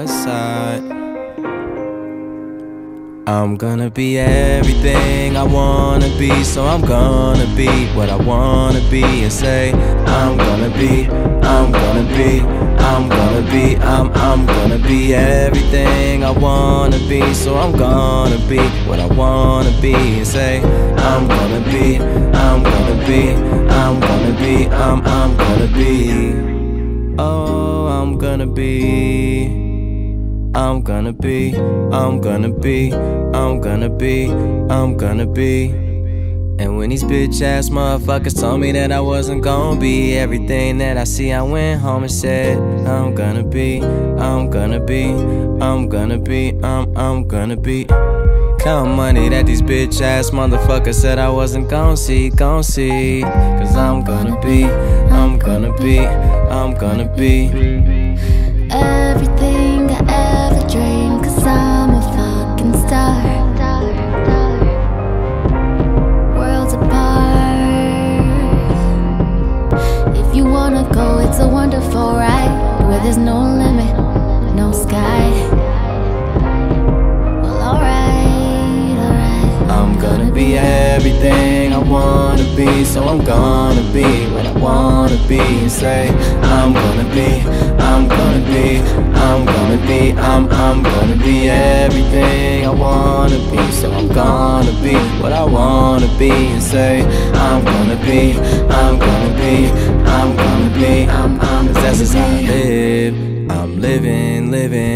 west side. I'm gonna be everything I wanna be, so I'm gonna be what I wanna be and say I'm gonna be, I'm gonna be, I'm gonna be, I'm gonna be everything I wanna be, so I'm gonna be what I wanna be and say I'm gonna be, I'm gonna be, I'm gonna be, I'm gonna be. Oh, I'm gonna be, I'm gonna be, I'm gonna be, I'm gonna be, I'm gonna be. And when these bitch ass motherfuckers told me that I wasn't gonna be everything that I see, I went home and said I'm gonna be, I'm gonna be, I'm gonna be, I'm gonna be. Count money that these bitch ass motherfuckers said I wasn't gon' see, cause I'm gonna be, I'm gonna be, I'm gonna be everything I ever dreamed, cause I'm a fucking star. Worlds apart. If you wanna go, it's a wonderful ride where there's no limit, no sky. Well, alright, alright. I'm gonna be everything I wanna be, so I'm gonna be what I wanna be and say I'm gonna be, I'm gonna be, I'm gonna be, I'm gonna be everything I wanna be, so I'm gonna be what I wanna be and say I'm gonna be, I'm gonna be, I'm gonna be, cause that's just how I live. I'm living,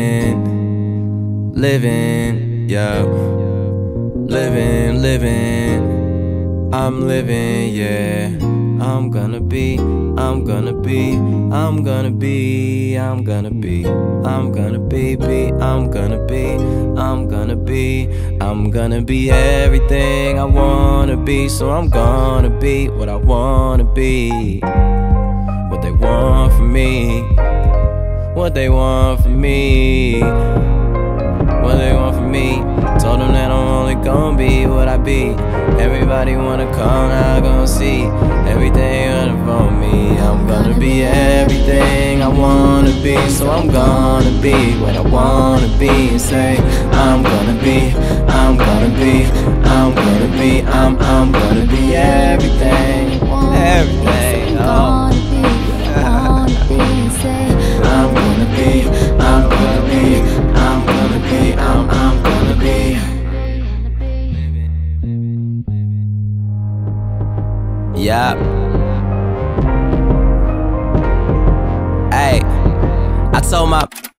yo. Living, I'm living, yeah. I'm gonna be, I'm gonna be, I'm gonna be, I'm gonna be, I'm gonna be, I'm gonna be, I'm gonna be, I'm gonna be everything I wanna be, so I'm gonna be what I wanna be. What they want from me, what they want from me, what they want from me. Told them that I'm only gonna be what I be. Everybody wanna come, now gonna see everything under for me. I'm gonna be everything I wanna be, so I'm gonna be what I wanna be and say I'm gonna be, I'm gonna be, I'm gonna be, I'm gonna be everything, everything. Oh. I'm gonna be, I'm gonna be, I'm gonna be, I'm gonna be. Yeah. Hey, I told my